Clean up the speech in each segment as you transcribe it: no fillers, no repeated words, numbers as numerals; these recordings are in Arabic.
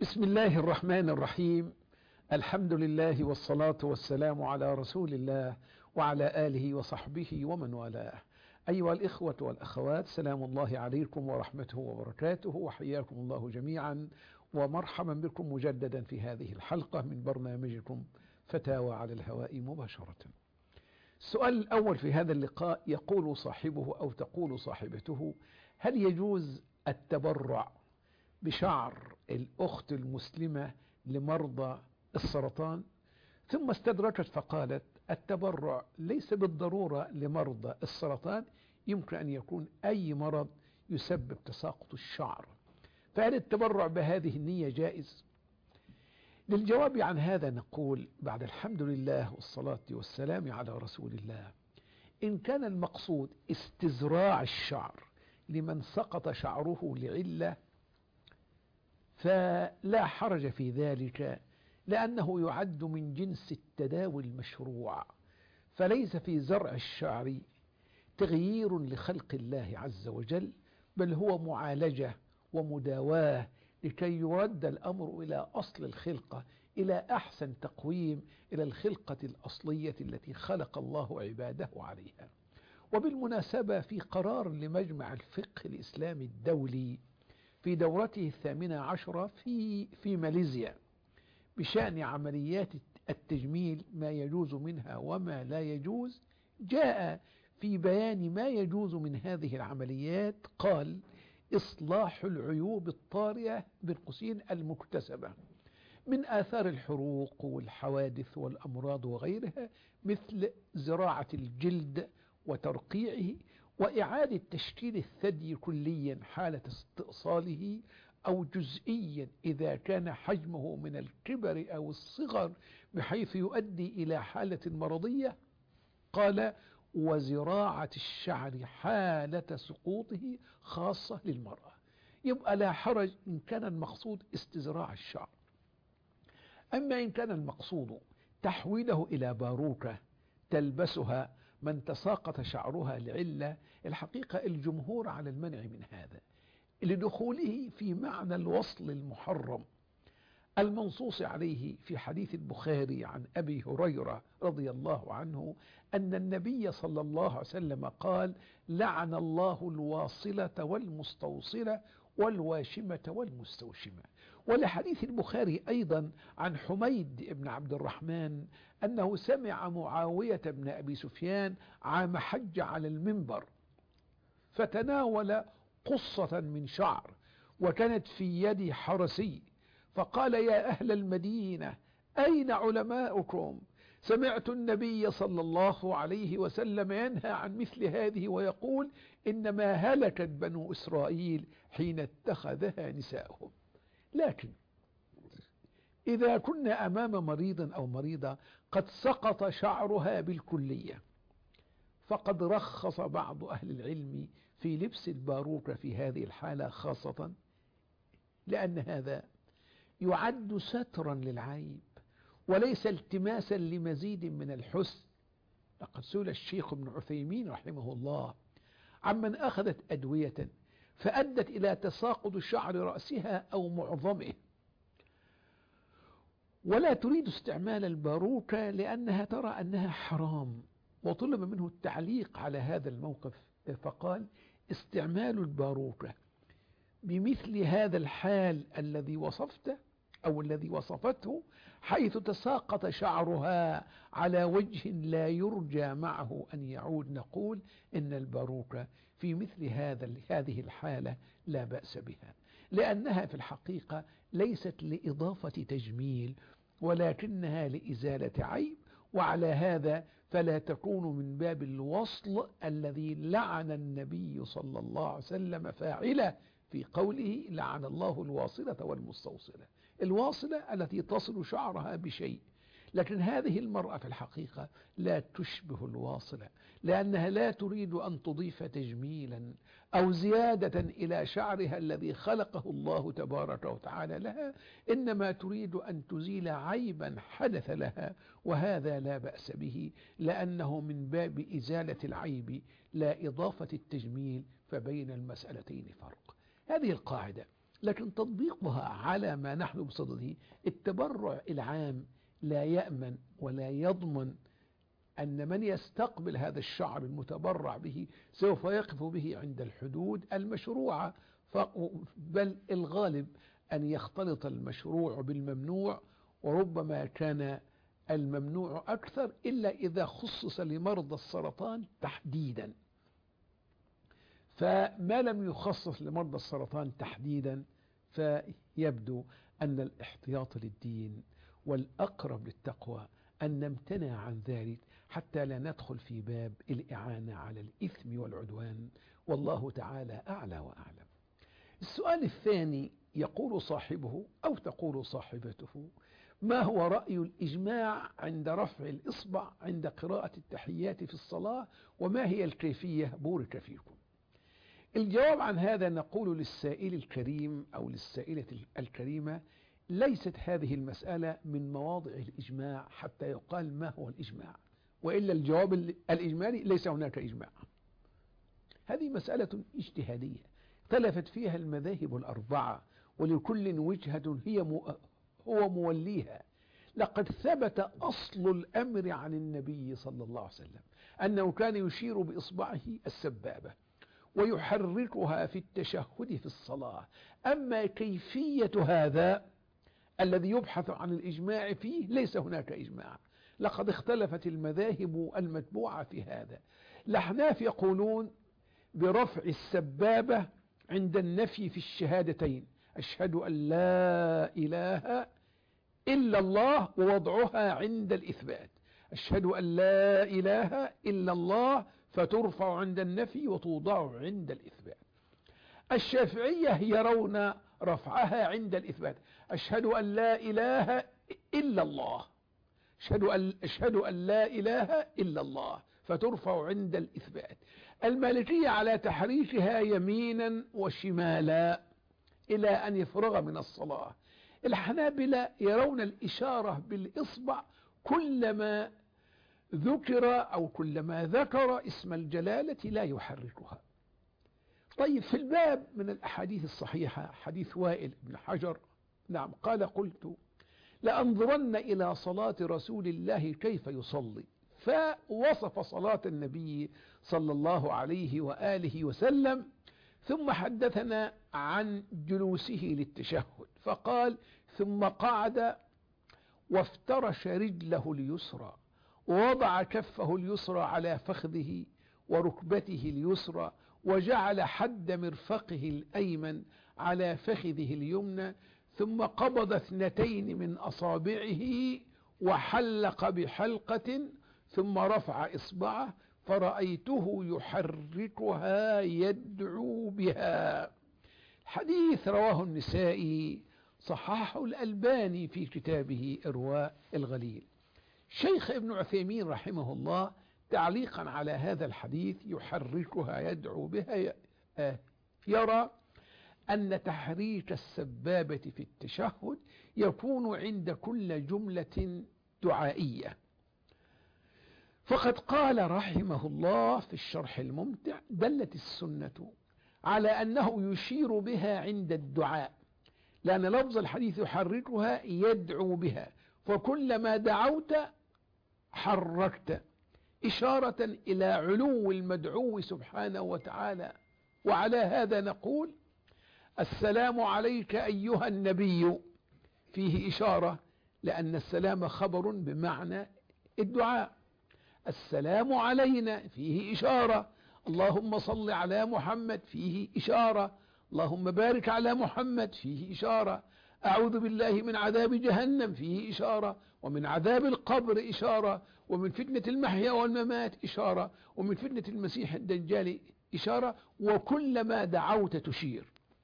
بسم الله الرحمن الرحيم. الحمد لله والصلاة والسلام على رسول الله وعلى آله وصحبه ومن والاه. أيها الإخوة والأخوات، سلام الله عليكم ورحمته وبركاته، وحياكم الله جميعا ومرحبا بكم مجددا في هذه الحلقة من برنامجكم فتاوى على الهواء مباشرة. السؤال الأول في هذا اللقاء يقول صاحبه أو تقول صاحبته: هل يجوز التبرع بشعر الأخت المسلمة لمرضى السرطان؟ ثم استدركت فقالت: التبرع ليس بالضرورة لمرضى السرطان، يمكن أن يكون أي مرض يسبب تساقط الشعر، فهل التبرع بهذه النية جائز؟ للجواب عن هذا نقول بعد الحمد لله والصلاة والسلام على رسول الله: إن كان المقصود استزراع الشعر لمن سقط شعره لعلة فلا حرج في ذلك، لأنه يعد من جنس التداوي المشروع، فليس في زرع الشعر تغيير لخلق الله عز وجل، بل هو معالجة ومداواة لكي يرد الأمر إلى أصل الخلقة، إلى أحسن تقويم، إلى الخلقة الأصلية التي خلق الله عباده عليها. وبالمناسبة في قرار لمجمع الفقه الإسلامي الدولي في دورته 18 في ماليزيا بشأن عمليات التجميل، ما يجوز منها وما لا يجوز، جاء في بيان ما يجوز من هذه العمليات قال: إصلاح العيوب الطارئة بالقوسين المكتسبة من آثار الحروق والحوادث والأمراض وغيرها، مثل زراعة الجلد وترقيعه، وإعادة تشكيل الثدي كليا حالة استئصاله أو جزئيا إذا كان حجمه من الكبر أو الصغر بحيث يؤدي إلى حالة مرضية. قال: وزراعة الشعر حالة سقوطه خاصة للمرأة. يبقى لا حرج إن كان المقصود استزراع الشعر. أما إن كان المقصود تحويله إلى باروكة تلبسها من تساقط شعرها لعلة، الحقيقة الجمهور على المنع من هذا لدخوله في معنى الوصل المحرم المنصوص عليه في حديث البخاري عن أبي هريرة رضي الله عنه أن النبي صلى الله عليه وسلم قال: لعن الله الواصلة والمستوصلة والواشمة والمستوشمة. ولحديث البخاري أيضا عن حميد بن عبد الرحمن أنه سمع معاوية بن أبي سفيان عام حج على المنبر فتناول قصة من شعر وكانت في يد حرسي، فقال: يا أهل المدينة، أين علماؤكم؟ سمعت النبي صلى الله عليه وسلم ينهى عن مثل هذه ويقول: إنما هلكت بنو إسرائيل حين اتخذها نساؤهم. لكن إذا كنا أمام مريض أو مريضة قد سقط شعرها بالكلية، فقد رخص بعض أهل العلم في لبس الباروكة في هذه الحالة، خاصة لأن هذا يعد سترا للعيب وليس التماسا لمزيد من الحسن. لقد سئل الشيخ ابن عثيمين رحمه الله عمن أخذت أدوية فأدت إلى تساقط شعر رأسها أو معظمه ولا تريد استعمال الباروكة لأنها ترى أنها حرام، وطلب منه التعليق على هذا الموقف فقال: استعمال الباروكة بمثل هذا الحال الذي وصفته أو الذي وصفته، حيث تساقط شعرها على وجه لا يرجى معه أن يعود، نقول إن الباروكة في مثل هذه الحالة لا بأس بها، لأنها في الحقيقة ليست لإضافة تجميل ولكنها لإزالة عيب، وعلى هذا فلا تكون من باب الوصل الذي لعن النبي صلى الله عليه وسلم فاعله في قوله: لعن الله الواصلة والمستوصلة. الواصلة التي تصل شعرها بشيء، لكن هذه المرأة في الحقيقة لا تشبه الواصلة، لأنها لا تريد أن تضيف تجميلا أو زيادة إلى شعرها الذي خلقه الله تبارك وتعالى لها، إنما تريد أن تزيل عيبا حدث لها، وهذا لا بأس به لأنه من باب إزالة العيب لا إضافة التجميل، فبين المسألتين فرق. هذه القاعدة لكن تطبيقها على ما نحن بصدده التبرع العام لا يأمن ولا يضمن أن من يستقبل هذا الشعر المتبرع به سوف يقف به عند الحدود المشروعة، بل الغالب أن يختلط المشروع بالممنوع، وربما كان الممنوع أكثر إلا إذا خصص لمرضى السرطان تحديدا. فما لم يخصص لمرضى السرطان تحديدا فيبدو أن الاحتياط للدين والأقرب للتقوى أن نمتنع عن ذلك حتى لا ندخل في باب الإعانة على الإثم والعدوان، والله تعالى أعلى وأعلم. السؤال الثاني يقول صاحبه أو تقول صاحبته: ما هو رأي الإجماع عند رفع الإصبع عند قراءة التحيات في الصلاة، وما هي الكيفية؟ بورك فيكم. الجواب عن هذا نقول للسائل الكريم أو للسائلة الكريمة: ليست هذه المسألة من مواضع الإجماع حتى يقال ما هو الإجماع، وإلا الجواب الإجمالي ليس هناك إجماع. هذه مسألة اجتهادية اختلفت فيها المذاهب الأربعة، ولكل وجهة هو موليها. لقد ثبت أصل الأمر عن النبي صلى الله عليه وسلم أنه كان يشير بإصبعه السبابة ويحركها في التشهد في الصلاة. أما كيفية هذا الذي يبحث عن الإجماع فيه ليس هناك إجماع، لقد اختلفت المذاهب المتبوعة في هذا. الأحناف يقولون برفع السبابة عند النفي في الشهادتين: أشهد أن لا إله إلا الله، ووضعها عند الإثبات: أشهد أن لا إله إلا الله، فترفع عند النفي وتوضع عند الإثبات. الشافعية يرون رفعها عند الإثبات: أشهد أن لا إله إلا الله، أشهد أن لا إله إلا الله، فترفع عند الإثبات. المالكية على تحريفها يمينا وشمالا إلى أن يفرغ من الصلاة. الحنابلة يرون الإشارة بالإصبع كلما ذكر أو كلما ذكر اسم الجلالة لا يحركها. طيب، في الباب من الأحاديث الصحيحة حديث وائل بن حجر، نعم، قال: قلت لأنظرن إلى صلاة رسول الله كيف يصلي، فوصف صلاة النبي صلى الله عليه وآله وسلم، ثم حدثنا عن جلوسه للتشهد، فقال: ثم قعد وافترش رجله اليسرى، ووضع كفه اليسرى على فخذه وركبته اليسرى، وجعل حد مرفقه الأيمن على فخذه اليمنى، ثم قبض 2 من أصابعه وحلق بحلقة، ثم رفع إصبعه فرأيته يحركها يدعو بها. حديث رواه النسائي، صححه الألباني في كتابه إرواء الغليل. شيخ ابن عثيمين رحمه الله تعليقا على هذا الحديث يحركها يدعو بها يرى أن تحريك السبابة في التشهد يكون عند كل جملة دعائية، فقد قال رحمه الله في الشرح الممتع: دلت السنة على أنه يشير بها عند الدعاء، لأن لفظ الحديث يحركها يدعو بها، فكلما دعوت حركت، إشارة إلى علو المدعو سبحانه وتعالى. وعلى هذا نقول: السلام عليك أيها النبي، فيه إشارة، لأن السلام خبر بمعنى الدعاء. السلام علينا فيه إشارة، اللهم صل على محمد فيه إشارة، اللهم بارك على محمد فيه إشارة، أعوذ بالله من عذاب جهنم فيه إشارة، ومن عذاب القبر إشارة، ومن فتنة المحيا والممات إشارة، ومن فتنة المسيح الدجال إشارة. وكلما دعوت تشير،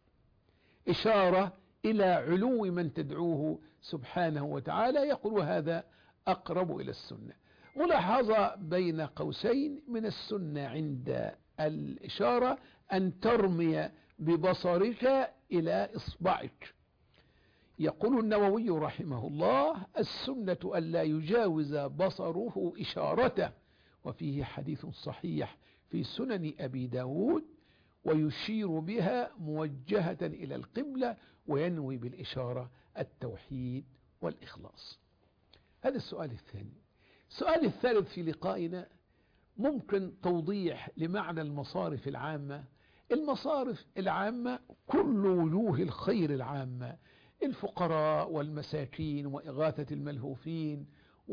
إشارة إلى علو من تدعوه سبحانه وتعالى. يقول هذا أقرب إلى السنة. ملاحظة بين قوسين من السنة عند الإشارة أن ترمي ببصرك إلى إصبعك. يقول النووي رحمه الله: السنة ألا يجاوز بصره إشارته، وفيه حديث صحيح في سنن أبي داود: ويشير بها موجهة إلى القبلة، وينوي بالإشارة التوحيد والإخلاص. هذا السؤال الثاني. السؤال الثالث في لقائنا ممكن توضيح لمعنى المصارف العامة. المصارف العامة كل وجوه الخير العامة، الفقراء والمساكين وإغاثة الملهوفين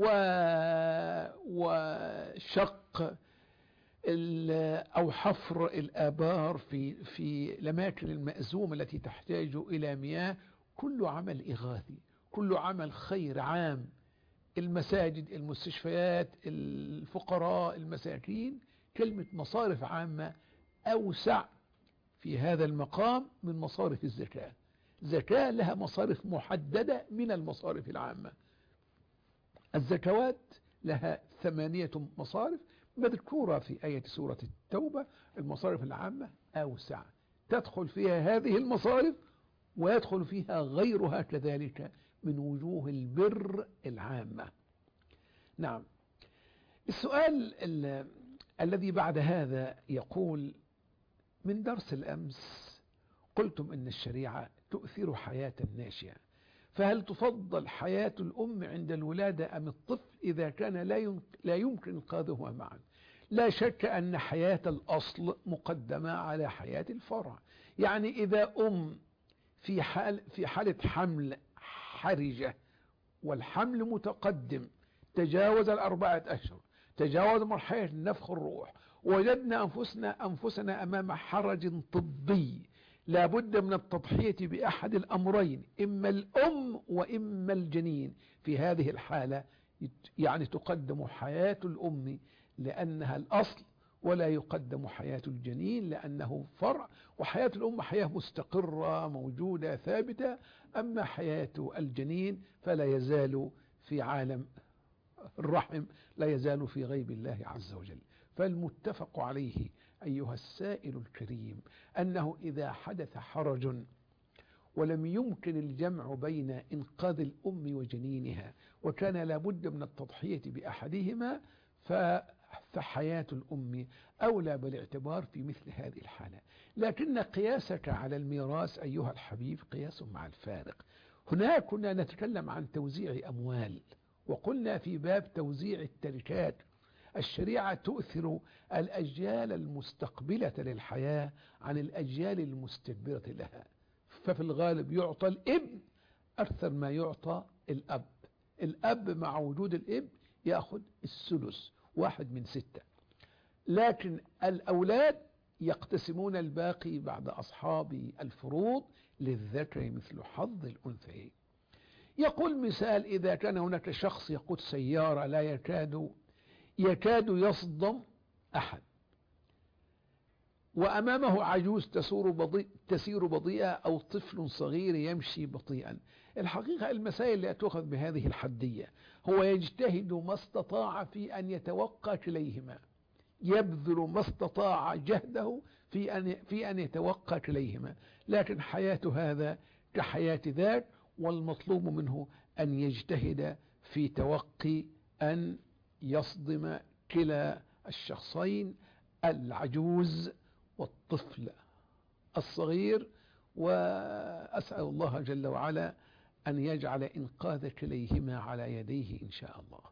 وشق أو حفر الآبار في الأماكن المأزومة التي تحتاج إلى مياه، كل عمل إغاثي، كل عمل خير عام. المساجد، المستشفيات، الفقراء، المساكين. كلمة مصارف عامة أوسع في هذا المقام من مصارف الزكاة. الزكاة لها مصارف محددة من المصارف العامة. الزكوات لها 8 مصارف مذكورة في آية سورة التوبة. المصارف العامة أوسع، تدخل فيها هذه المصارف ويدخل فيها غيرها كذلك من وجوه البر العامة. نعم. السؤال الذي بعد هذا يقول: من درس الأمس قلتم إن الشريعة تؤثر حياة الناشئة، فهل تفضل حياة الأم عند الولادة أم الطفل إذا كان لا يمكن إنقاذهما معا؟ لا شك أن حياة الأصل مقدمة على حياة الفرع. يعني إذا أم في حالة حمل حرجة والحمل متقدم، تجاوز 4 أشهر، تجاوز مرحلة نفخ الروح، وجدنا أنفسنا أمام حرج طبي، لا بد من التضحية بأحد الأمرين، إما الأم وإما الجنين. في هذه الحالة يعني تقدم حياة الأم لأنها الأصل، ولا يقدم حياة الجنين لأنه فرع. وحياة الأم حياة مستقرة موجودة ثابتة، أما حياة الجنين فلا يزال في عالم الرحم، لا يزال في غيب الله عز وجل. فالمتفق عليه أيها السائل الكريم أنه إذا حدث حرج ولم يمكن الجمع بين إنقاذ الأم وجنينها وكان لابد من التضحية بأحدهما، فحياة الأم أولى بالاعتبار في مثل هذه الحالة. لكن قياسك على الميراث أيها الحبيب قياس مع الفارق. هناك كنا نتكلم عن توزيع أموال، وقلنا في باب توزيع التركات الشريعة تؤثر الأجيال المستقبلة للحياة عن الأجيال المستدبرة لها، ففي الغالب يعطى الابن أكثر ما يعطى الأب. الأب مع وجود الابن يأخذ السدس، 1/6. لكن الأولاد يقتسمون الباقي بعد أصحاب الفروض، للذكر مثل حظ الأنثيين. يقول مثال: إذا كان هناك شخص يقود سيارة لا يكاد يصدم أحد، وأمامه عجوز تسير بطيئة أو طفل صغير يمشي بطيئا. الحقيقة المسائل لا تؤخذ بهذه الحدية. هو يجتهد ما استطاع في أن يتوقى كليهما، يبذل ما استطاع جهده في أن يتوقى كليهما، لكن حياة هذا كحياة ذاك، والمطلوب منه أن يجتهد في توقي أن يصدم كلا الشخصين، العجوز والطفل الصغير. وأسأل الله جل وعلا أن يجعل إنقاذ كليهما على يديه إن شاء الله.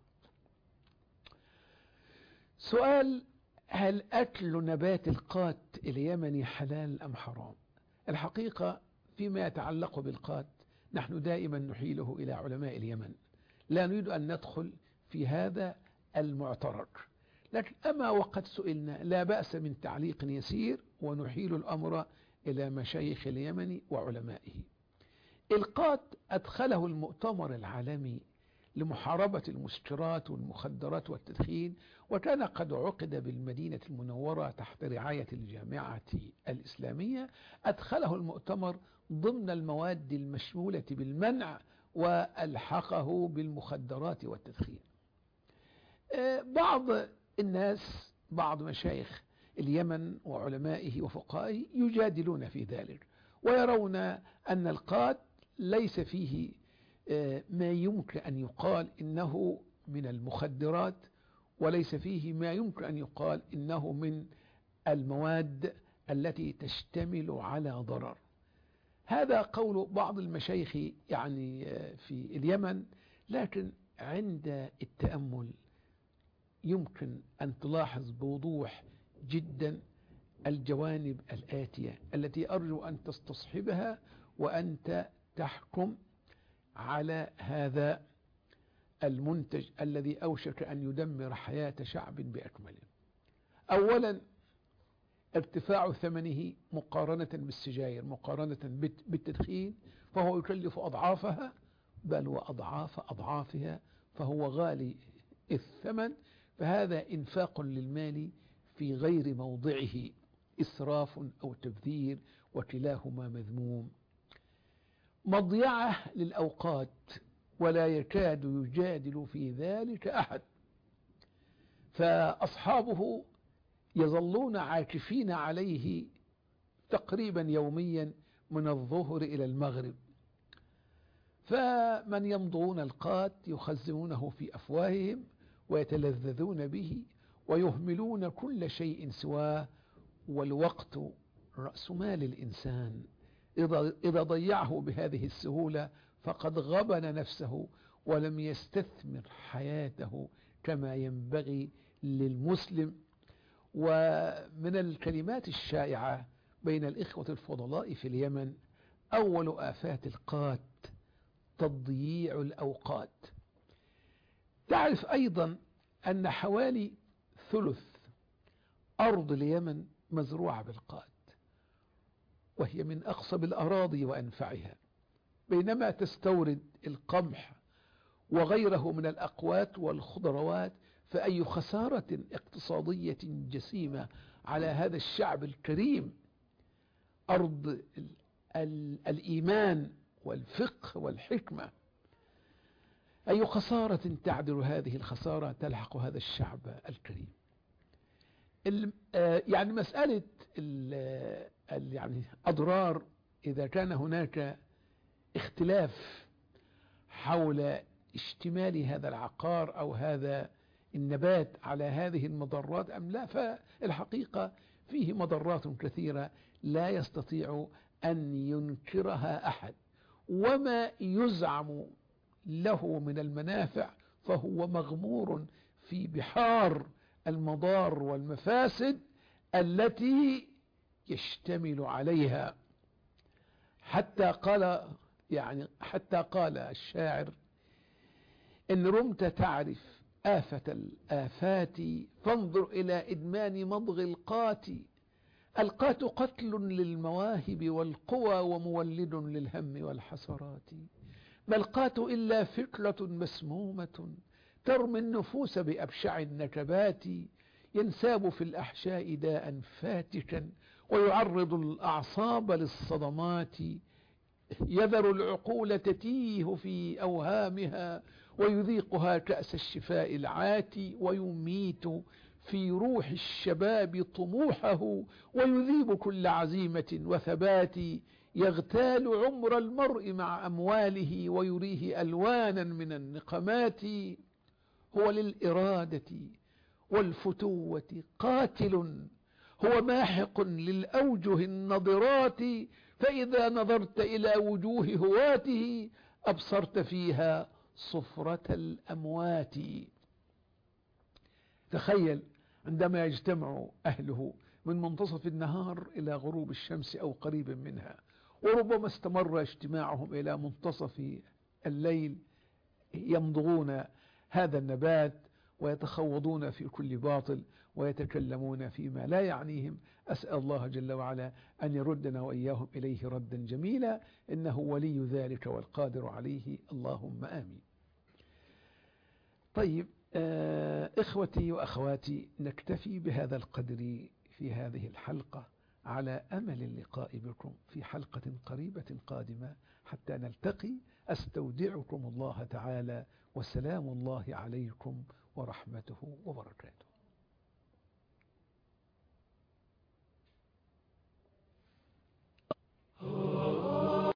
سؤال: هل أكل نبات القات اليمني حلال أم حرام؟ الحقيقة فيما يتعلق بالقات نحن دائما نحيله إلى علماء اليمن، لا نريد أن ندخل في هذا المعترك، لكن أما وقد سئلنا لا بأس من تعليق يسير ونحيل الأمر إلى مشايخ اليمن وعلمائه. القات أدخله المؤتمر العالمي لمحاربة المسكرات والمخدرات والتدخين، وكان قد عقد بالمدينة المنورة تحت رعاية الجامعة الإسلامية. أدخله المؤتمر ضمن المواد المشمولة بالمنع وألحقه بالمخدرات والتدخين. بعض الناس، بعض مشايخ اليمن وعلمائه وفقهائه يجادلون في ذلك، ويرون أن القات ليس فيه ما يمكن أن يقال إنه من المخدرات، وليس فيه ما يمكن أن يقال إنه من المواد التي تشتمل على ضرر. هذا قول بعض المشايخ يعني في اليمن، لكن عند التأمل يمكن أن تلاحظ بوضوح جدا الجوانب الآتية التي أرجو أن تستصحبها وأنت تحكم على هذا المنتج الذي أوشك أن يدمر حياة شعب بأكمله. أولا، ارتفاع ثمنه مقارنة بالسجاير، مقارنة بالتدخين، فهو يكلف أضعافها، بل وأضعاف أضعافها، فهو غالي الثمن، فهذا إنفاق للمال في غير موضعه، إسراف أو تبذير، وكلاهما مذموم. مضيعة للأوقات، ولا يكاد يجادل في ذلك أحد، فأصحابه يظلون عاكفين عليه تقريبا يوميا من الظهر إلى المغرب، فمن يمضغون القات يخزنونه في أفواههم ويتلذذون به ويهملون كل شيء سواه، والوقت رأس مال الإنسان، إذا ضيعه بهذه السهولة فقد غبن نفسه ولم يستثمر حياته كما ينبغي للمسلم. ومن الكلمات الشائعة بين الإخوة الفضلاء في اليمن: أول آفات القات تضييع الأوقات. تعرف أيضا أن حوالي ثلث أرض اليمن مزروعة بالقات، وهي من أقصب الأراضي وأنفعها، بينما تستورد القمح وغيره من الأقوات والخضروات، فأي خسارة اقتصادية جسيمة على هذا الشعب الكريم، أرض الإيمان والفقه والحكمة، أي خسارة تعدل هذه الخسارة تلحق هذا الشعب الكريم. يعني مسألة يعني أضرار، إذا كان هناك اختلاف حول اشتمال هذا العقار أو هذا النبات على هذه المضرات أم لا، فالحقيقة فيه مضرات كثيرة لا يستطيع أن ينكرها أحد، وما يزعم له من المنافع فهو مغمور في بحار المضار والمفاسد التي يشتمل عليها. حتى قال الشاعر: إن رمت تعرف آفة الآفات فانظر إلى إدمان مضغ القات. القات قتل للمواهب والقوى ومولد للهم والحسرات. ما القات إلا فكرة مسمومة ترمي النفوس بأبشع النكبات. ينساب في الأحشاء داء فاتكا ويعرض الأعصاب للصدمات. يذر العقول تتيه في أوهامها ويذيقها كأس الشفاء العاتي. ويميت في روح الشباب طموحه ويذيب كل عزيمة وثبات. يغتال عمر المرء مع أمواله ويريه ألوانا من النقمات. هو للإرادة والفتوة قاتل، هو ماحق للأوجه النضرات. فإذا نظرت إلى وجوه هواته أبصرت فيها صفرة الأموات. تخيل عندما يجتمع أهله من منتصف النهار إلى غروب الشمس أو قريب منها، وربما استمر اجتماعهم إلى منتصف الليل، يمضغون هذا النبات ويتخوضون في كل باطل ويتكلمون فيما لا يعنيهم. أسأل الله جل وعلا أن يردنا وإياهم إليه ردا جميلا، إنه ولي ذلك والقادر عليه، اللهم آمين. طيب، إخوتي وأخواتي، نكتفي بهذا القدر في هذه الحلقة، على أمل اللقاء بكم في حلقة قريبة قادمة حتى نلتقي. أستودعكم الله تعالى، وسلام الله عليكم ورحمته وبركاته.